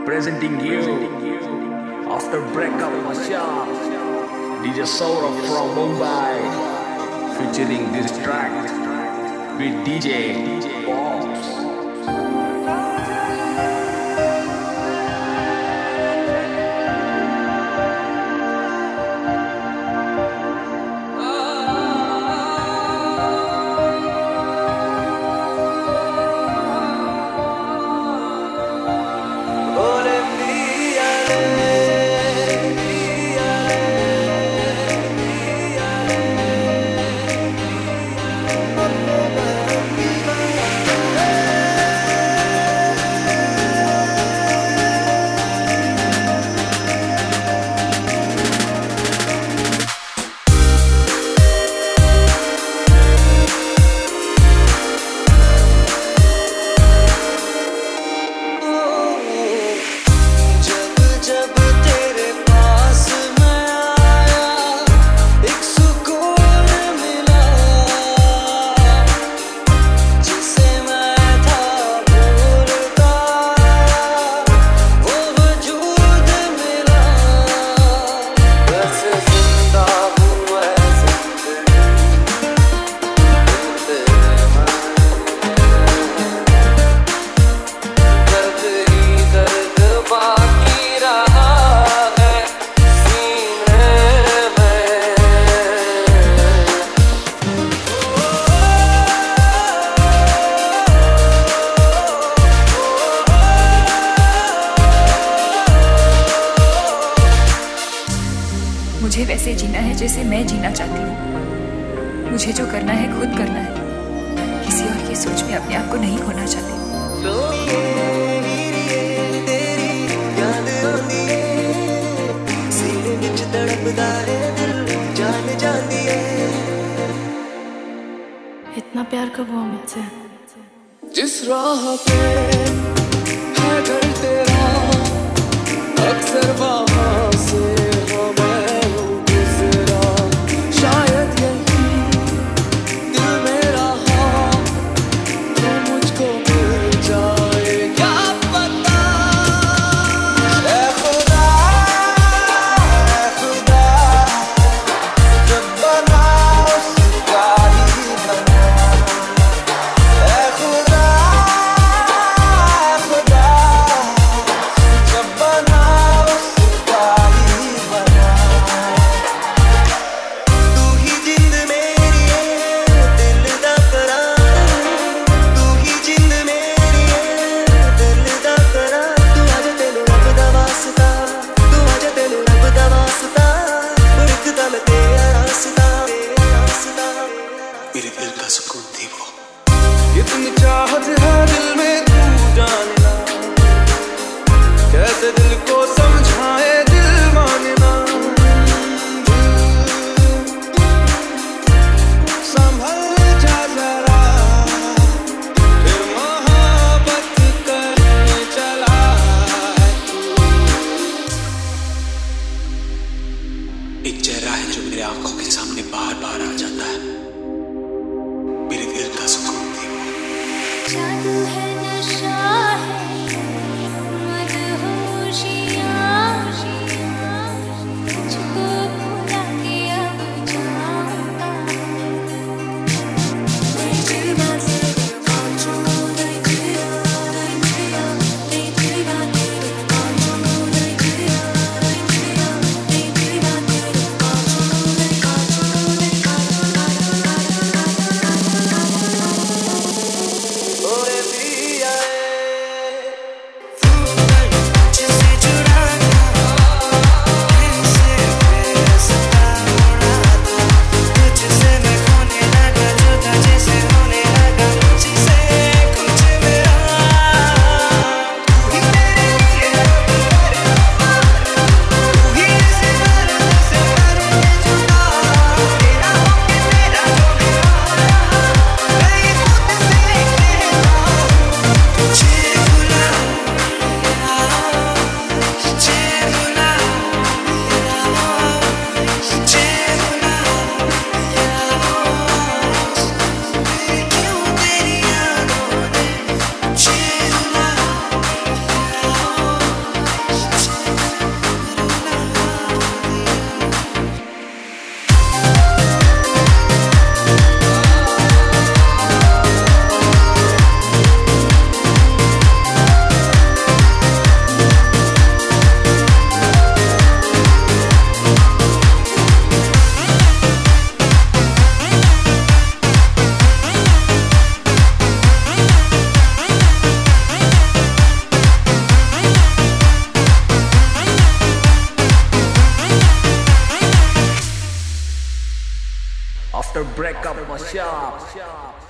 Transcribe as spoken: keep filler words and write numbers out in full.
presenting you after breakup Masha D J Saurabh from Mumbai featuring this track with D J Pops. मुझे वैसे जीना है जैसे मैं जीना चाहती हूँ। मुझे जो करना है खुद करना है, किसी और की सोच में अपने आप को नहीं खोना चाहती। इतना प्यार कब हुआ मुझसे? जिस राह पे है घर तेरा अक्सर वहाँ से मेरे दिल का सुकून थी वो। इतनी चाहत है दिल में तू जानना, कैसे दिल को समझाए दिल मानना। संभल जा जरा फिर मोहब्बत करने चला तू। एक चेहरा है जो मेरे आंखों के सामने बार बार आ जाता है, मेरे दिल का सुकून थी वो। जादू है नशा है मदहोशियाँ, तुझको भुला के अब जाऊँगा। ओरे पिया breakup was sharp.